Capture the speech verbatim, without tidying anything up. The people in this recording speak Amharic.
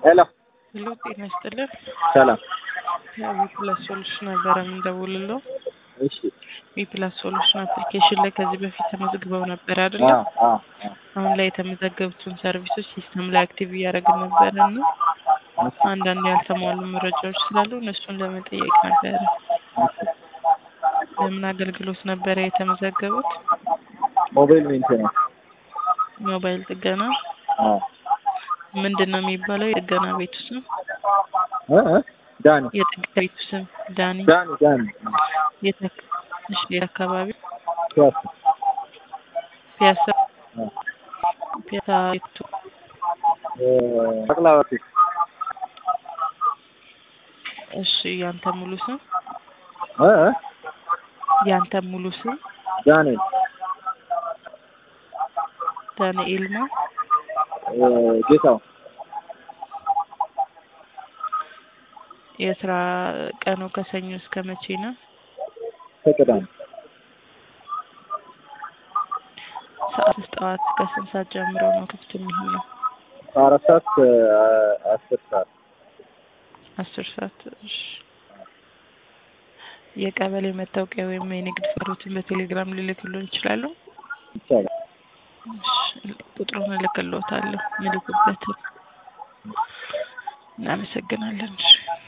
ሄሎ ሄሎ ጤና ይስጥልኝ። ሰላም። ከዊፕላስ ሶሉሽን ነበር የምንደውልለው። እሺ ዊፕላስ ሶሉሽን አፕሊኬሽን ላይ ከዚህ በፊት ተመዝግበው ነበር አይደል? አዎ አዎ አሁን ላይ የተመዘገቡትን ሰርቪሶች ሲስተም ላይ አክቲቭ እያደረግን ነበርና አንዳንድ ያልተሟሉ መረጃዎች ስላሉ እነሱን ለመጠየቅ ነበር። ለምን አገልግሎት ነበር የተመዘገቡት? ሞባይል ሜንቴናንስ። ሞባይል ጥገና። አዎ ምንድነው የሚባለው የጥገና ቤቱ ስም? እ እ ዳኒ የጥገና ቤቱ ስም ዳኒ። ዳኒ ዳኒ የት እሺ አካባቢ? ፒያሳ ፒያሳ። አዎ ፒያሳ የቱ? እ ጠቅላላ እሺ ያንተ ሙሉ ስም? እ እ ያንተ ሙሉ ስም? ዳንኤል ዳንኤል ማ? እ ጌታው። የስራ ቀኑ ከሰኞ እስከ መቼ ነው? ከቅዳሜ ሰዓት ጠዋት ከስንት ሰዓት ጀምሮ ነው ክፍት የሚሆነው? ከአራት ሰዓት አስር ሰዓት አስር ሰዓት። እሺ የቀበሌ መታወቂያ ወይም የንግድ ፍቃዶትን በቴሌግራም ሊልክልዎን ይችላሉ? ይቻላል። እሺ ቁጥሩን እልክልዎታለሁ። ምልክበትን። እናመሰግናለን።